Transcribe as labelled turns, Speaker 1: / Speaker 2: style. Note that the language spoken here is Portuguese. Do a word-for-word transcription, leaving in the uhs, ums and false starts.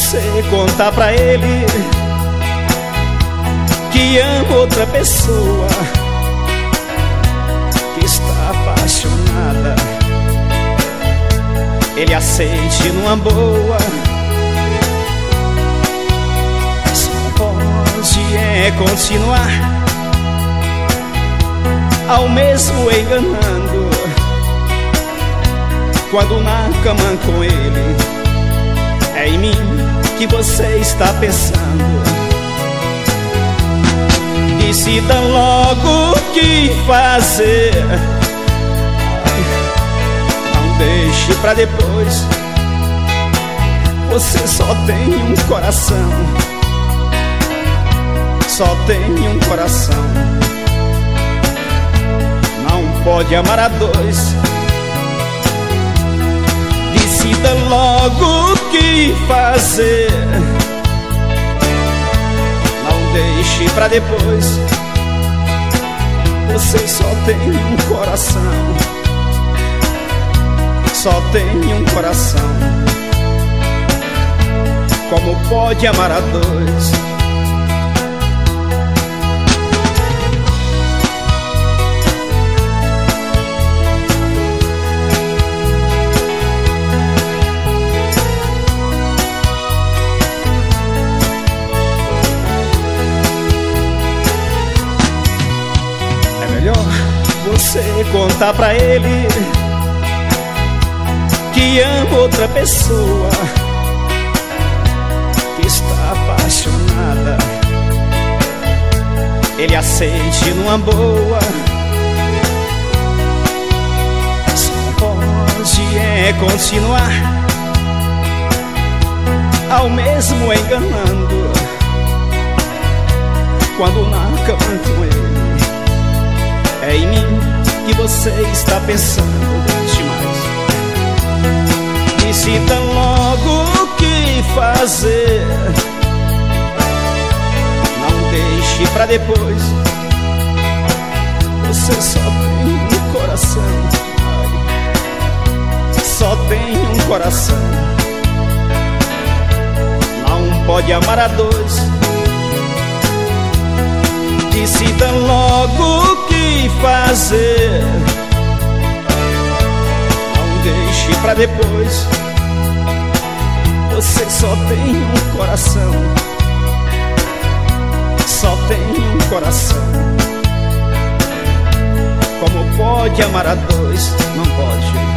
Speaker 1: você contar pra ele que ama outra pessoa, que está apaixonada, ele aceite numa boa. Só pode é continuar ao mesmo enganando, quando na cama com ele é em mim que você está pensando. Decida logo o que fazer, não deixe pra depois. Você só tem um coração, só tem um coração. Não pode amar a dois. Decida logo o que fazer, não deixe pra depois. Você só tem um coração, só tem um coração. Como pode amar a dois? Você contar pra ele que ama outra pessoa, que está apaixonada, ele aceite numa boa. Só pode é continuar ao mesmo enganando, quando na cama com ele é em mim que você está pensando demais. Decida logo o que fazer, não deixe pra depois. Você só tem um coração, só tem um coração. Não pode amar a dois. Decida logo o que fazer, não deixe pra depois. Você só tem um coração, só tem um coração. Como pode amar a dois? Não pode.